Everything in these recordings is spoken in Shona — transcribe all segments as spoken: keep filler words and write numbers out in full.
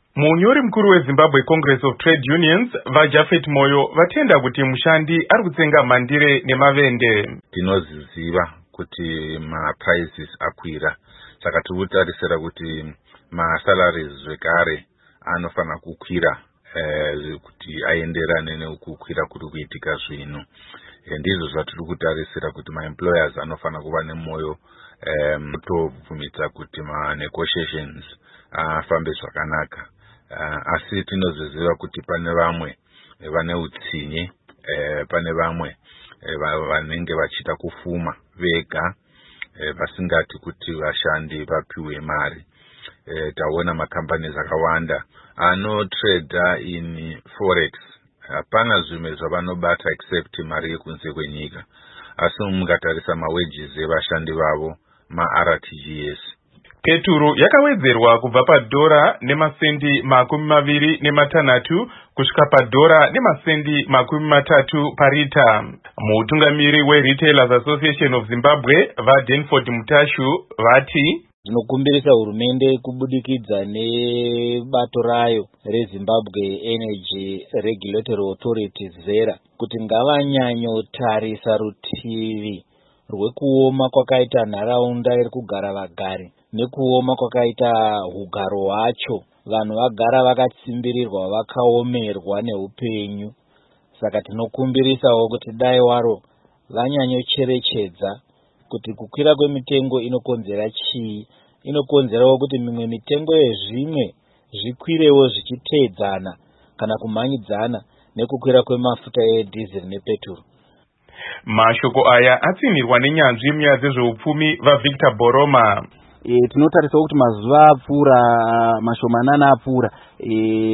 Munyori mkuru weZimbabwe Congress of Trade Unions vaJafet Moyo vatenda kuti mushandi ari kutsenga mandire nemavende. Tinoziziva kuti ma prices akwira, saka tiri kutarisira kuti ma salaries zvekare anofana kukwira eh, kuti aenderane nekukwira kuri kuitika zvino. Ndizvo zvatiri kutarisira kuti ma employers anofana kuva nemoyo um, tobvumidza kuti ma negotiations afambe zvakanaka. Uh, asi tinoziziva kuti pane vamwe vane utsinye, eh, pane vamwe eh, vanenge vachita kufuma vega, eh, vasingati kuti vashandi vapiwe mari. Eh, taona macompanies akawanda ano trade in forex, hapana zvimwe zvavanobata except mari yekunze kwenyika. Asi mungatarisa ma wages evashandi vavo ma R T G S. Peturu yakawedzerwa kubva padhora nemasendi makumi maviri nematanhatu kusvika padhora nemasendi makumi matatu parita. Mutungamiri weRetailers Association of Zimbabwe vaDenford Mutashu vati zvinokumbirisa hurumende kubudikidza nebato rayo reZimbabwe Energy Regulatory Authority ZERA kuti ngavanyanyotarisa rutivi rwekuoma kwakaita nharaunda iri kugara vagari nekuoma kwakaita hugaro hwacho. Vanhu vagara vakatsimbirirwa, vakaomerwa neupenyu. Saka tinokumbirisawo kuti dai waro vanyanyocherechedza kuti kukwira kwemitengo inokonzera chii. Inokonzerawo kuti mimwe mitengo yezvimwe zvikwirewo zvichiteedzana kana kumhanyidzana nekukwira kwemafuta edhizeri nepeturu. Mashoko aya atsimirwa nenyanzvi munyaya dzezveupfumi vaVictor Boroma. E, tinotarisa kuti mazuva apfuura mashomanana apfuura e,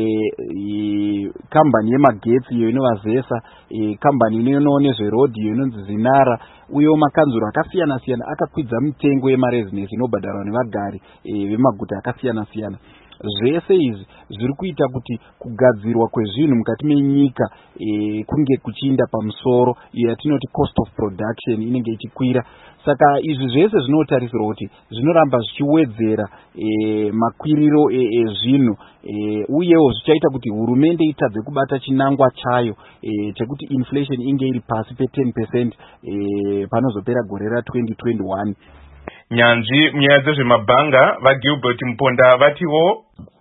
e, kambani yemagetsi iyo inovazesa, e, kambani inoona nezverodhi iyo inonzi Zinara, uyewo makanzuro akasiyana siyana akakwidza mitengo yemarezinesi inobhadharwa nevagari e, vemaguta akasiyana siyana. Zvese izvi zviri kuita kuti kugadzirwa kwezvinhu mukati menyika e, kunge kuchiinda pamusoro, iyo yatinoti cost of production inenge ichikwira. Saka izvi zvese zvinotarisirwa kuti zvinoramba zvichiwedzera e, makwiriro ezvinhu e, e, uyewo zvichaita kuti hurumende itadze kubata chinangwa chayo e, chekuti inflation inge iri pasi pe ten percent e, panozopera gore ra twenty twenty-one. Nyanzvi munyaya dzezvemabhanga vaGilbert Mponda vatiwo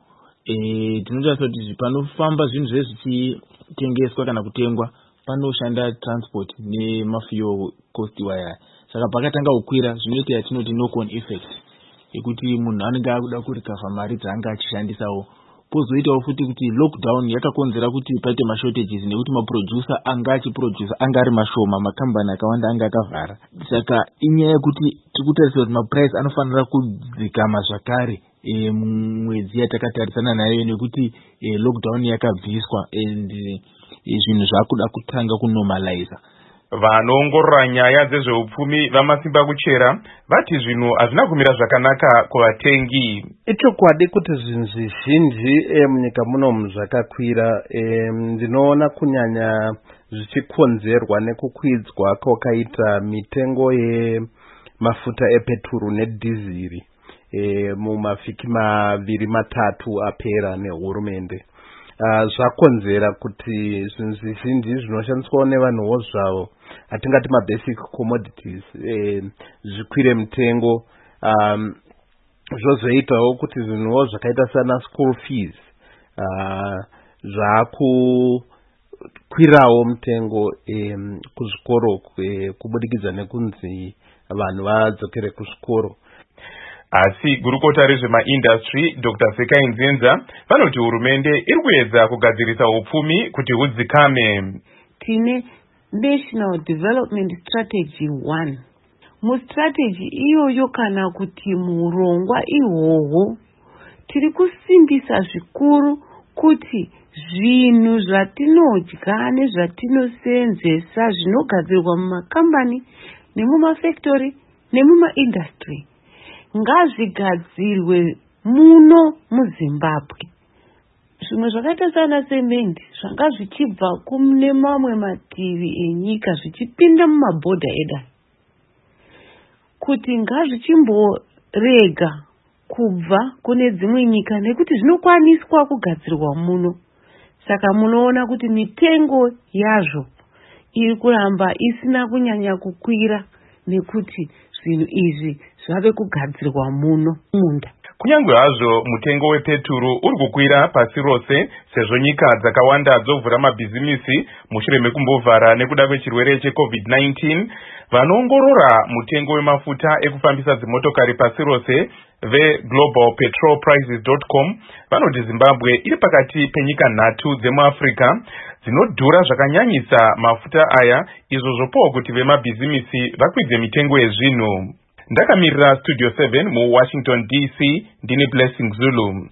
eh tinotarisa kuti panofamba zvinhu zvese zvichitengeswa kana kutengwa panoshanda transport nemafuel cost waya. Saka pakatanga kukwira zvinoita yatinoti knock on effect yekuti munhu anenge akuda kurikafa mari dzanga achishandisawo. Pozoitawo futi kuti lockdown yakakonzera kuti paite ma shortages nekuti ma producer anga achiproducer anga ari mashoma, makambani akawanda anga akavhara. Saka inyaya yekuti tikutarisira kuti ma price anofanira kudzikama zvakare e, mwedzi yatakatarisana nayo nekuti e, lockdown yakabviswa and e, zvinhu zvakuda kutanga kunormalize. Vanoongorora nyaya dzezveupfumi vamasimba kuchera vati zvinhu hazvina kumira zvakanaka kuvatengi. Ichokwadi kuti zvinhu zvizhinji e, munyika munomu zvakakwira. E, ndinoona kunyanya zvichikonzerwa nekukwidzwa kwakaita mitengo yemafuta epeturu nedhiziri e, mumavhiki maviri matatu apera nehurumende. Uh, zvakonzera kuti zvinhu zvizhinji zvinoshandiswa nevanhuwo zvavo atingati ma basic commodities eh, zvikwire mitengo. Um, zvozoitawo kuti zvinhuwo zvakaita sana school fees uh, zvakukwirawo mitengo eh, kuzvikoro eh, kubudikidza nekunzi vanhu vadzokere kuzvikoro. Asi gurukota rezvemaindustry Doctor Sekai Nzenza vanoti hurumende iri kuedza kugadzirisa upfumi kuti hudzikame. Tine National Development Strategy one. Mustrategy iyoyo kana kuti murongwa ihoho tiri kusimbisa zvikuru kuti zvinhu zvatinodya nezvatinosenzesa zvinogadzirwa mumakambani nemumafactory nemumaindustry ngazvigadzirwe muno muZimbabwe. Zvimwe zvakaita sana semende zvanga zvichibva kune mamwe mativi enyika zvichipinda mumabhodha eda kuti ngazvichimborega kubva kune dzimwe nyika nekuti zvinokwaniswa kugadzirwa muno. Saka munoona kuti mitengo yazvo iri kuramba isina kunyanya kukwira nekuti zvinhu izvi zvave kugadzirwa muno munda. Kunyangwe hazvo mutengo wepeturu uri kukwira pasi rose sezvo nyika dzakawanda dzovhura mabhizimisi mushure mekumbovhara nekuda kwechirwere checovid nineteen, vanoongorora mutengo wemafuta ekufambisa dzimotokari pasi rose veglobal petrol prices dot com vanoti Zimbabwe iri pakati penyika nhatu dzemuAfrica dzinodhura zvakanyanyisa mafuta aya, izvo zvopawo kuti vemabhizimisi vakwidze mitengo yezvinhu. Ndakamirira Studio seven mu Washington D C, ndini Blessing Zulu.